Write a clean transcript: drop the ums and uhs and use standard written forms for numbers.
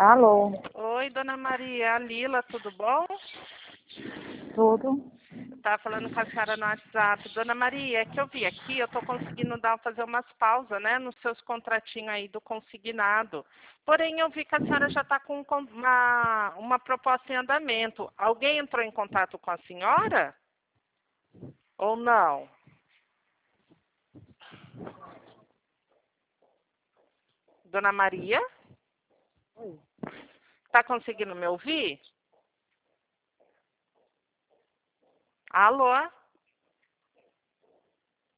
Alô, Oi, dona Maria, a Lila, tudo bom? tudo? Tá falando com a senhora no WhatsApp. Dona Maria, é que eu vi aqui, eu tô conseguindo fazer umas pausas, né, nos seus contratinhos aí do consignado. Porém, eu vi que a senhora já está com uma proposta em andamento. Alguém entrou em contato com a senhora? Ou não? Dona Maria? Tá conseguindo me ouvir? Alô?